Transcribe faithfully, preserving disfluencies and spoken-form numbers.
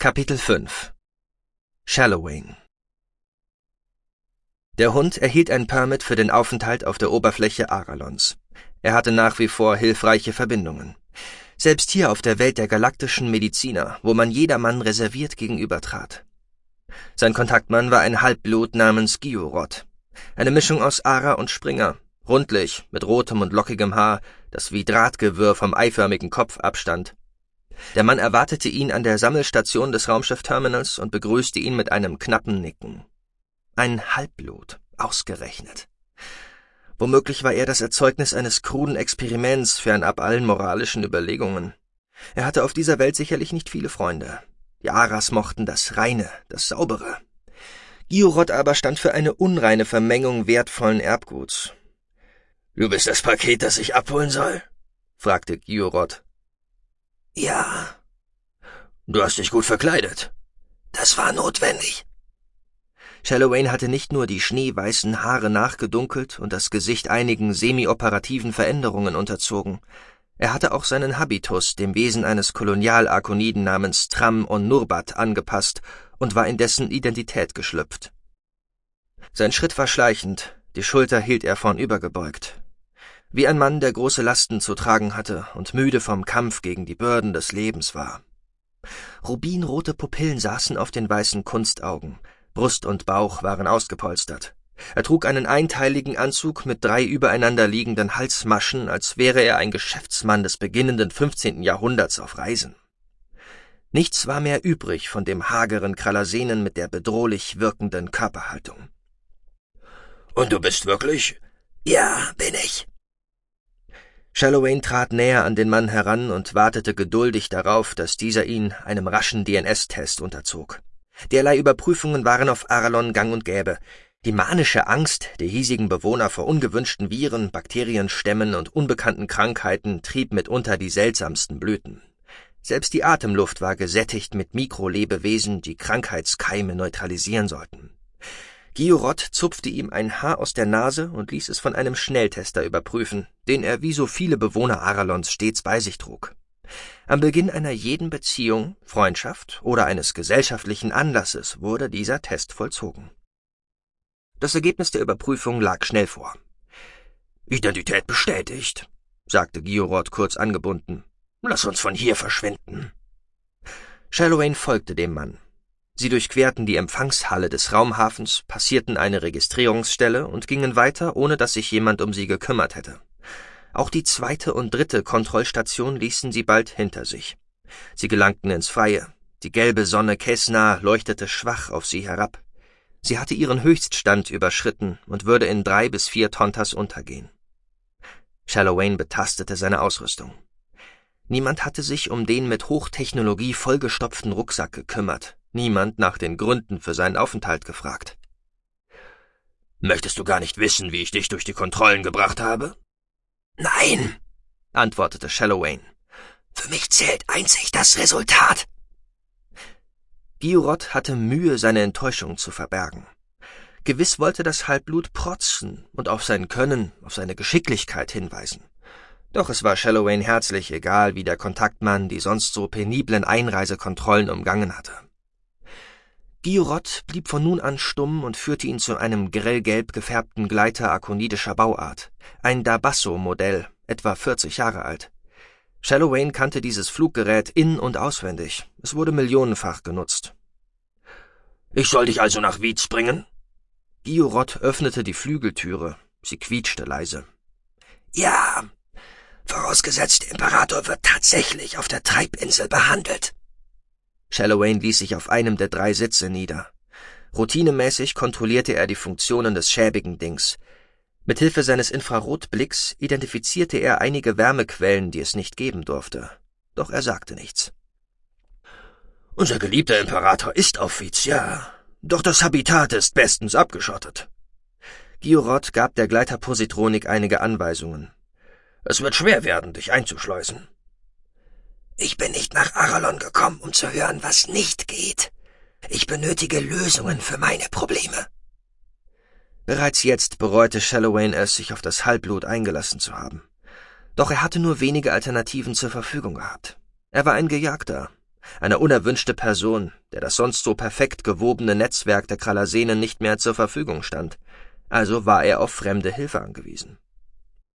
Kapitel fünf Shallowayne. Der Hund erhielt ein Permit für den Aufenthalt auf der Oberfläche Aralons. Er hatte nach wie vor hilfreiche Verbindungen. Selbst hier auf der Welt der galaktischen Mediziner, wo man jedermann reserviert gegenübertrat. Sein Kontaktmann war ein Halbblut namens Giorod. Eine Mischung aus Ara und Springer, rundlich, mit rotem und lockigem Haar, das wie Drahtgewirr vom eiförmigen Kopf abstand. Der Mann erwartete ihn an der Sammelstation des Raumschiffterminals und begrüßte ihn mit einem knappen Nicken. Ein Halbblut, ausgerechnet. Womöglich war er das Erzeugnis eines kruden Experiments, fernab allen moralischen Überlegungen. Er hatte auf dieser Welt sicherlich nicht viele Freunde. Die Aras mochten das Reine, das Saubere. Giorod aber stand für eine unreine Vermengung wertvollen Erbguts. »Du bist das Paket, das ich abholen soll?« fragte Giorod. »Ja.« »Du hast dich gut verkleidet.« »Das war notwendig.« Shallowayne hatte nicht nur die schneeweißen Haare nachgedunkelt und das Gesicht einigen semi-operativen Veränderungen unterzogen. Er hatte auch seinen Habitus dem Wesen eines Kolonial-Arkoniden namens Tram-on-Nurbat angepasst und war in dessen Identität geschlüpft. Sein Schritt war schleichend, die Schulter hielt er vornübergebeugt. Wie ein Mann, der große Lasten zu tragen hatte und müde vom Kampf gegen die Bürden des Lebens war. Rubinrote Pupillen saßen auf den weißen Kunstaugen, Brust und Bauch waren ausgepolstert. Er trug einen einteiligen Anzug mit drei übereinander liegenden Halsmaschen, als wäre er ein Geschäftsmann des beginnenden fünfzehnten Jahrhunderts auf Reisen. Nichts war mehr übrig von dem hageren Kralasenen mit der bedrohlich wirkenden Körperhaltung. »Und du bist wirklich?« »Ja, bin ich.« Shallowayne trat näher an den Mann heran und wartete geduldig darauf, dass dieser ihn einem raschen D N S-Test unterzog. Derlei Überprüfungen waren auf Aralon gang und gäbe. Die manische Angst der hiesigen Bewohner vor ungewünschten Viren, Bakterienstämmen und unbekannten Krankheiten trieb mitunter die seltsamsten Blüten. Selbst die Atemluft war gesättigt mit Mikrolebewesen, die Krankheitskeime neutralisieren sollten. Giorod zupfte ihm ein Haar aus der Nase und ließ es von einem Schnelltester überprüfen, den er wie so viele Bewohner Aralons stets bei sich trug. Am Beginn einer jeden Beziehung, Freundschaft oder eines gesellschaftlichen Anlasses wurde dieser Test vollzogen. Das Ergebnis der Überprüfung lag schnell vor. »Identität bestätigt«, sagte Giorod kurz angebunden. »Lass uns von hier verschwinden.« Shallowayne folgte dem Mann. Sie durchquerten die Empfangshalle des Raumhafens, passierten eine Registrierungsstelle und gingen weiter, ohne dass sich jemand um sie gekümmert hätte. Auch die zweite und dritte Kontrollstation ließen sie bald hinter sich. Sie gelangten ins Freie. Die gelbe Sonne Kessna leuchtete schwach auf sie herab. Sie hatte ihren Höchststand überschritten und würde in drei bis vier Tontas untergehen. Shallowayne betastete seine Ausrüstung. Niemand hatte sich um den mit Hochtechnologie vollgestopften Rucksack gekümmert, niemand nach den Gründen für seinen Aufenthalt gefragt. »Möchtest du gar nicht wissen, wie ich dich durch die Kontrollen gebracht habe?« »Nein«, antwortete Shallowayne. »Für mich zählt einzig das Resultat.« Giorod hatte Mühe, seine Enttäuschung zu verbergen. Gewiss wollte das Halbblut protzen und auf sein Können, auf seine Geschicklichkeit hinweisen. Doch es war Shallowayne herzlich egal, wie der Kontaktmann die sonst so peniblen Einreisekontrollen umgangen hatte. Giorod blieb von nun an stumm und führte ihn zu einem grellgelb gefärbten Gleiter arkonidischer Bauart, ein Dabasso-Modell, etwa vierzig Jahre alt. Shallowayne kannte dieses Fluggerät in- und auswendig. Es wurde millionenfach genutzt. »Ich soll dich also nach Wietz bringen?« Giorod öffnete die Flügeltüre. Sie quietschte leise. »Ja, vorausgesetzt, der Imperator wird tatsächlich auf der Treibinsel behandelt.« Shallowayne ließ sich auf einem der drei Sitze nieder. Routinemäßig kontrollierte er die Funktionen des schäbigen Dings. Mithilfe seines Infrarotblicks identifizierte er einige Wärmequellen, die es nicht geben durfte. Doch er sagte nichts. »Unser geliebter Imperator ist auf Wietz, ja. Doch das Habitat ist bestens abgeschottet.« Giorod gab der Gleiterpositronik einige Anweisungen. »Es wird schwer werden, dich einzuschleusen.« »Ich bin nicht nach Aralon gekommen, um zu hören, was nicht geht. Ich benötige Lösungen für meine Probleme.« Bereits jetzt bereute Shallowayne es, sich auf das Halbblut eingelassen zu haben. Doch er hatte nur wenige Alternativen zur Verfügung gehabt. Er war ein Gejagter, eine unerwünschte Person, der das sonst so perfekt gewobene Netzwerk der Kralasenen nicht mehr zur Verfügung stand. Also war er auf fremde Hilfe angewiesen.